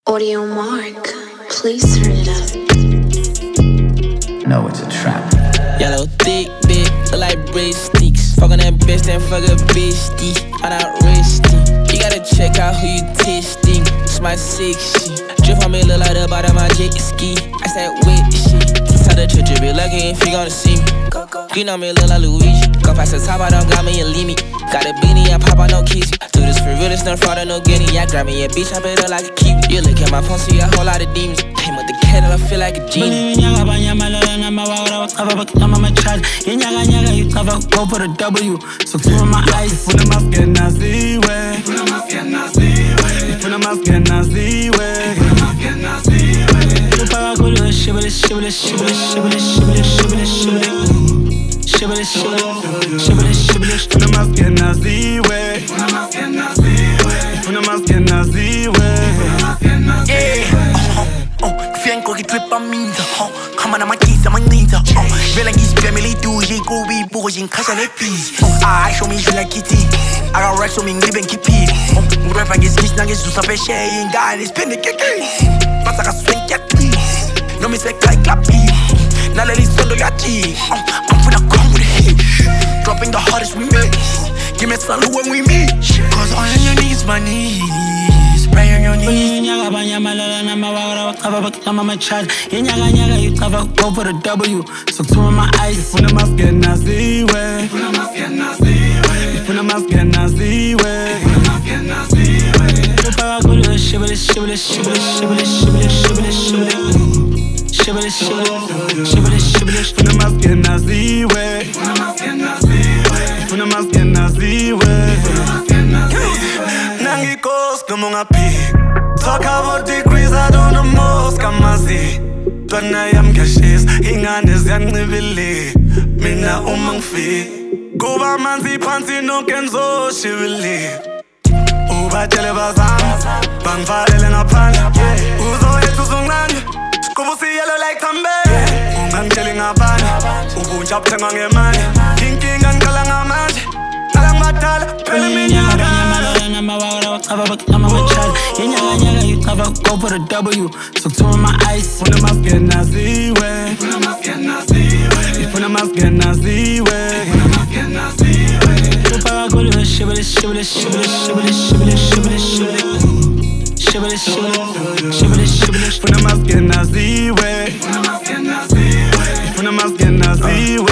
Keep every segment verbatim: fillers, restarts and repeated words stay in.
Audio Mark, please turn it up. No, it's a trap. Yellow thick bitch, look like bread sticks. Fuck on that bitch, then fuck a bestie. I'm not risky. You gotta check out who you testing. It's my sick shit. Drip on me look like the bottom of my jet ski. I said wet shit. Tell the church you be lucky if you gonna see me. Green on me look like Luigi. Go past the top, I don't got me and leave me. Got a beanie, I pop, I no kiss you. Do this for real, it's no fraud, no guinea. I grab me a bitch, I better like a kiwi. You look at my phone, see a whole lot of demons. Came with the kettle, I feel like a genie. Nyaga nyaga, you cover, go for the W. So two of my eyes, funa maskena ziwe. Funa maskena ziwe. Funa maskena ziwe. Funa maskena ziwe. Tupaga kulu shibble shibble shibble shibble shibble shibble shibble. Shibble shibble shibble shibble. Funa maskena ziwe. Funa maskena ziwe. Funa maskena ziwe. Fianco che trippa minza, oh, come on, ma chissà, ma ninja, oh, vela gli spiameli tu, j'ai gobi, bourge in casa le pis, oh, I show me je la kitty, I got rest so me live and keep it, oh, we rap and get skis, now get Zusa Pesce, and God is spinning kiki, passa a swing cat please, no me say like clappy, now let it sound yati, oh, I'm finna come with it, dropping the hardest we make, give me some when we meet, cause all on your knees, my knees. Spray on your knees. Nyaga banyama lala na mawara cover back on my child. Nyaga nyaga you cover go for the W. So two of my eyes. Funa maskena ziwe. Funa maskena ziwe. Funa maskena ziwe. Funa maskena ziwe. Tupaga kulu shibble shibble shibble shibble shibble shibble shibble. Shibble shibble shibble shibble. Funa maskena ziwe. Funa maskena ziwe. Funa maskena ziwe. Funa maskena ziwe. Nangikos como nga pig. Talk about degrees, I don't know most kamazi. Twana yam kashes, ingane ziyancibile. Mina uma ngifika. Kuba manzi phansi nonke ngizoshibile. Ubatshele bazami, bangivalele ngaphandle. Uzoyethu uzungqanye, kuba usiyelo like Tambe. Ungangitsheli ngabanye, ubuntsha buthengwa ngemali. Inkinga ngiqala ngamanje, qala ngibadala, phela iminyaka. Cover back on my child. Nyaga nyaga you cover go for the W. So two of my eyes. Funa maskena ziwe. Funa maskena ziwe. Funa maskena ziwe. Funa maskena ziwe. Tupaga kulu shibble shibble shibble shibble shibble shibble shibble. Shibble shibble shibble shibble. Funa maskena ziwe. Funa maskena ziwe. Funa maskena ziwe.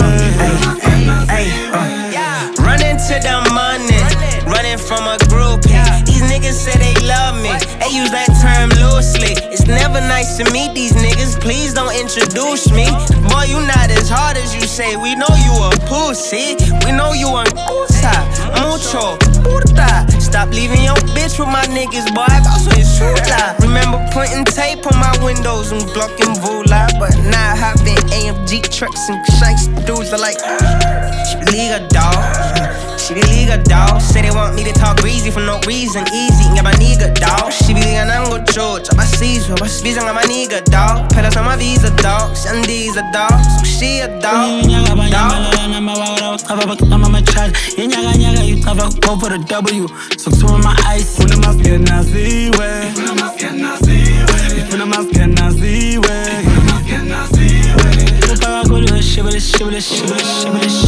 Hey, uh, running to the money, running from a group. These niggas say they love me, they use that term loosely. It's never nice to meet these niggas, please don't introduce me. Boy, you not as hard as you say, we know you a pussy. We know you a puta, mucho, puta. Stop leaving your bitch with my niggas, boy, I got some shooter. Remember putting tape on my windows and blocking Vula, but now I hop in A M G trucks and shice dudes are like, she be legal dog, she be legal dog. Say they want me to talk greasy for no reason, easy, nga my nigga dog. She be legal nango church, I see you, I see nga my nigga dog. Pelas on my visa dog, Shandy's a dog, so she a dog. Nyaga banyama na mawara cover back on my child. Nyaga nyaga you cover go for the W. So two of my eyes. Funa maskena ziwe. Funa maskena ziwe. Funa maskena ziwe. Funa maskena ziwe. Tupaga kulu shibble shibble shibble shibble.